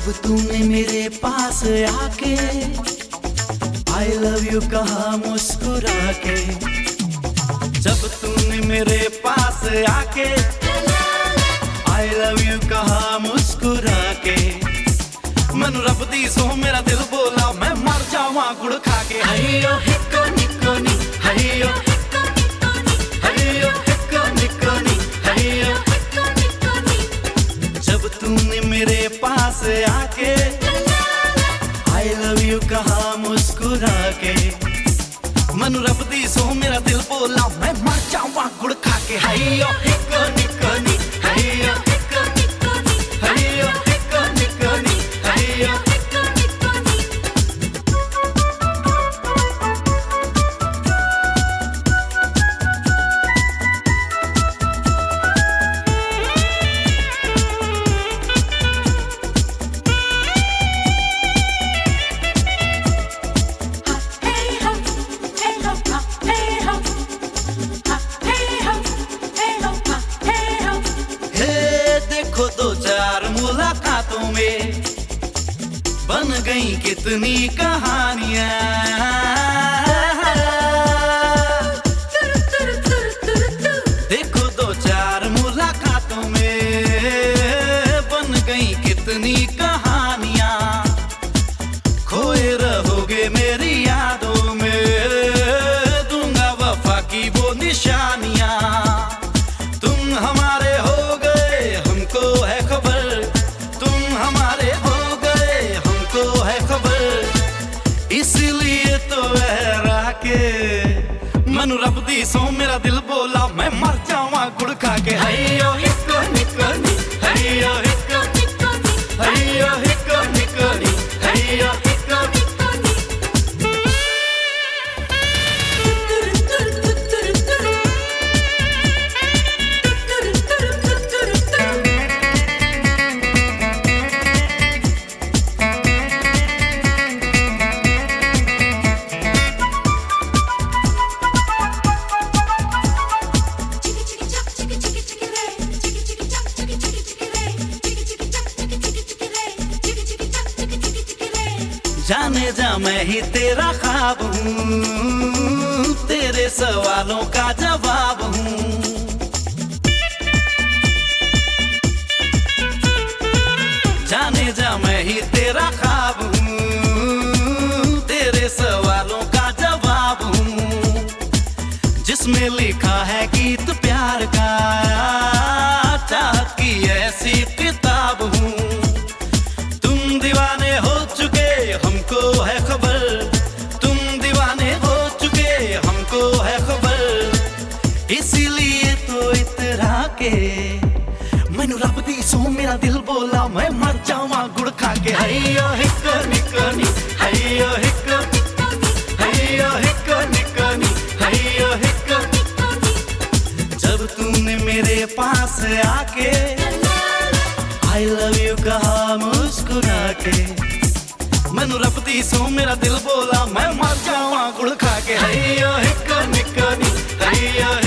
जब तूने मेरे पास आके आई लव यू कहा मुस्कुरा के, जब तूने मेरे पास आके आई लव यू कहा मुस्कुरा के, मैनू रब दी सो मेरा दिल बोला मैं मर जावां गुड़ खा के। हईयो हिक्को निक्को नी, हईयो हईयो हिक्को निक्को नी, हईयो जब तूने मेरे पास आके आई लव यू कहा मुस्कुरा के, मैनू रब दी सो मेरा दिल बोला मैं मर जावां गुड़ खा के। हईयो हिक्को निक्को नी, हईयो हईयो हिक्को निक्को नी, हईयो दो चार मुलाकातों में बन गई कितनी कहानियां, देखो दो चार मुलाकातों में बन गई कितनी कहानियां, खोए रहोगे मेरी यादों में, दूंगा वफा की वो निशानियां, तुम हमारे हो हमको है खबर, तुम हमारे हो गए हमको है खबर, इसलिए तो बहरा के मनु रब दी सो मेरा दिल बोला मैं मर जावां गुड़ खा के। हईयो हिक्को निक्को नी, हईयो हिक्को हईयो हिक्को निक्को नी, हईयो हिक्को जाने जा मैं ही तेरा ख्वाब हूँ, तेरे सवालों का जवाब हूँ, जाने जा मैं ही तेरा ख्वाब हूँ, तेरे सवालों का जवाब हूँ, जिसमें लिखा है गीत प्यार का, चाहत की ऐसी किताब हूँ, तुम दीवाने हो चुके हमको है खबर, तुम दीवाने हो चुके हमको है खबर, इसीलिए तो इतरा के मैनू रब दी सो मेरा दिल बोला मैं मर जावां गुड़ खा के। हईयो हिक्को निक्को नी, हईयो हिक्को हईयो हिक्को निक्को नी, हईयो हिक्को जब तूने मेरे पास आके आई लव यू कहा मुस्कुरा के, मैनू रब दी सो मेरा दिल बोला मैं मर जावां गुड़ खा के। हईयो हिक्को निक्को नी, हईयो